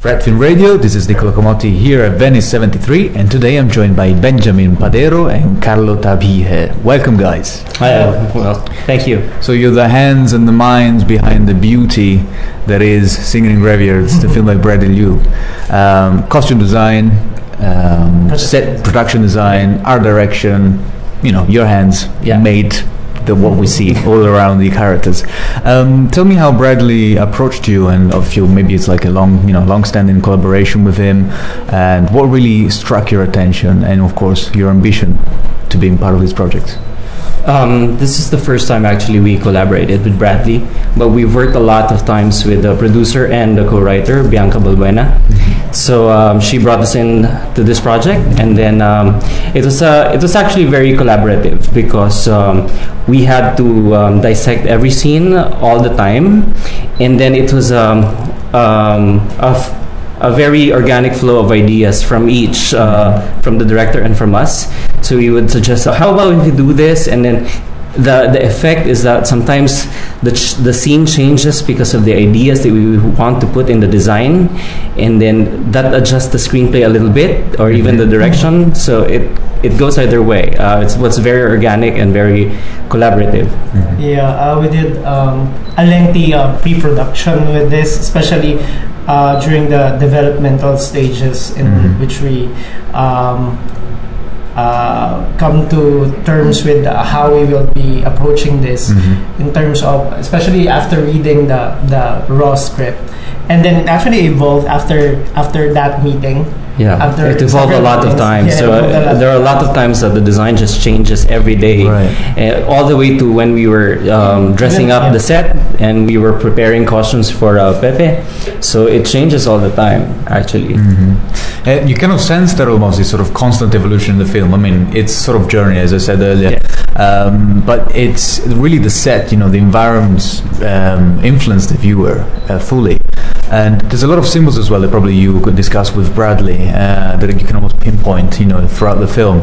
Red Film Radio, this is Nicola Comotti here at Venice 73, and today I'm joined by Benjamin Padero and Carlo Tabije. Welcome, guys. Hi, well, thank you. So you're the hands and the minds behind the beauty that is Singing in Graveyards, the film by Bradley Liu. Costume design, set production design, art direction, your hands made what we see all around the characters. Tell me how Bradley approached you, and if you maybe it's like a long-standing collaboration with him, and what really struck your attention, and of course your ambition to being part of this project. This is the first time actually we collaborated with Bradley, but we've worked a lot of times with the producer and the co-writer Bianca Balbuena. So she brought us in to this project, and then it was actually very collaborative because we had to dissect every scene all the time, and then it was a very organic flow of ideas from each, from the director and from us. So we would suggest, how about if we do this, and then the effect is that sometimes the scene changes because of the ideas that we want to put in the design, and then that adjusts the screenplay a little bit, or even the direction. So it goes either way. It's what's very organic and very collaborative. Yeah, we did a lengthy pre-production with this, especially during the developmental stages in which we come to terms with how we will be approaching this in terms of, especially after reading the raw script, and then it actually evolved after that meeting. Yeah, it evolved a lot of times. Yeah, so there are a lot of times that the design just changes every day, all the way to when we were dressing up the set and we were preparing costumes for Pepe. So it changes all the time, actually. You kind of sense that almost this sort of constant evolution in the film. I mean, it's sort of journey, as I said earlier, but it's really the set, the environments influence the viewer fully. And there's a lot of symbols as well that probably you could discuss with Bradley that you can almost pinpoint, throughout the film.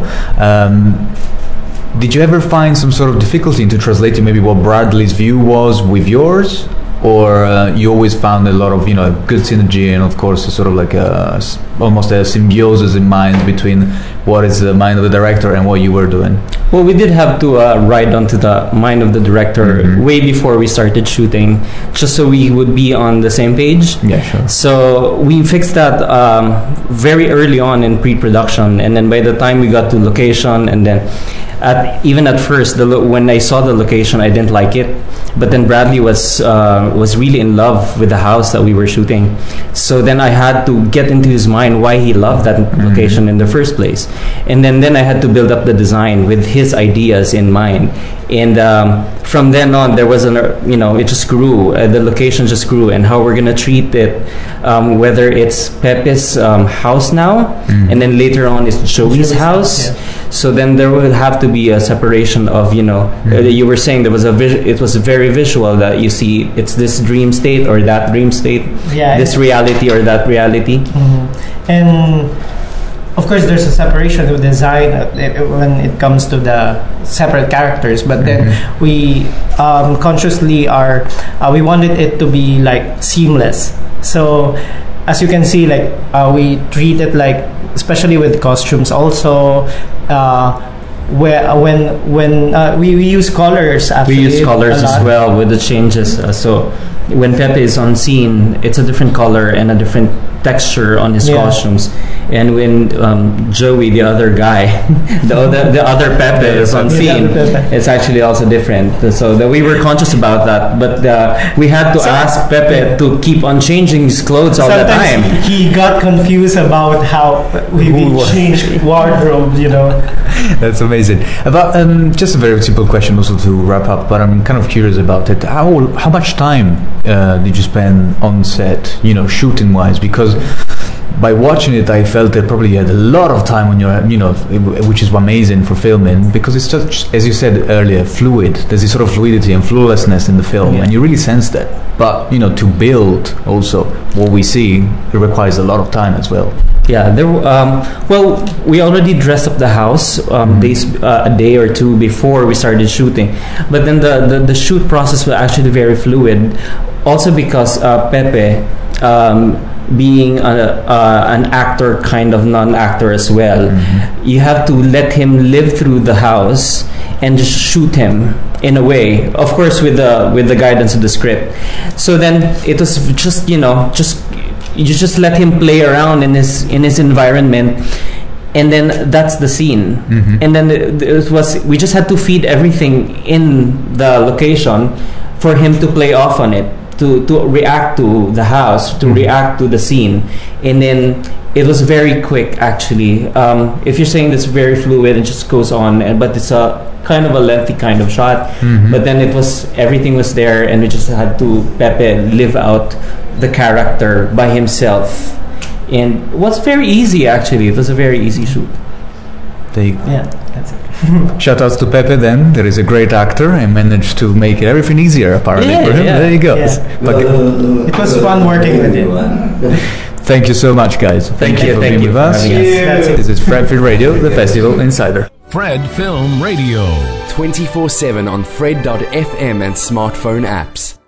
Did you ever find some sort of difficulty into translating maybe what Bradley's view was with yours? Or you always found a lot of, good synergy, and of course a sort of like almost a symbiosis in mind between what is the mind of the director and what you were doing? Well, we did have to ride onto the mind of the director way before we started shooting, just so we would be on the same page. Yeah, sure. So we fixed that very early on in pre-production, and then by the time we got to location, and then even at first, when I saw the location, I didn't like it. But then Bradley was really in love with the house that we were shooting. So then I had to get into his mind why he loved that location in the first place. And then I had to build up the design with his ideas in mind. And from then on, there was it just grew. The location just grew, and how we're gonna treat it, whether it's Pepe's house now, and then later on it's Joey's house. Yeah. So then there would have to be a separation of, you were saying there was it was very visual, that you see it's this dream state or that dream state, this reality or that reality. And of course, there's a separation of design when it comes to the separate characters, but then we consciously we wanted it to be like seamless. So as you can see, like we treat it like, especially with costumes also, when we use colors. Actually, we use colors as well with the changes. So when Pepe is on scene, it's a different color and a different texture on his costumes. And when Joey, the other guy, the other Pepe is on scene, it's actually also different. So that we were conscious about that, but we had to ask Pepe to keep on changing his clothes all the time. He got confused about how we changed wardrobe, That's amazing. About just a very simple question also to wrap up, but I'm kind of curious about it. How much time did you spend on set, shooting wise? Because by watching it, I felt that probably you had a lot of time on your, which is amazing for filming, because it's just, as you said earlier, fluid. There's this sort of fluidity and flawlessness in the film, and you really sense that. But to build also what we see, it requires a lot of time as well. Yeah, well, we already dressed up the house a day or two before we started shooting, but then the shoot process was actually very fluid. Also because Pepe being an actor, kind of non-actor as well. You have to let him live through the house and just shoot him in a way, of course with the guidance of the script. So then it was just you just let him play around in his environment, and then that's the scene. And then we just had to feed everything in the location for him to play off on it, to react to the house, to react to the scene. And then it was very quick, actually. If you're saying that's very fluid, it just goes on, but it's a kind of a lengthy kind of shot. But then everything was there, and we just had to Pepe live out the character by himself. And it was very easy, actually. It was a very easy shoot. Yeah, that's it. Shout outs to Pepe then. There is a great actor and managed to make everything easier apparently for him. There you go. It was fun working with him. Thank you so much, guys. Thank you for being with us. This is Fred Film Radio, the Festival Insider. Fred Film Radio. 24/7 on Fred.fm and smartphone apps.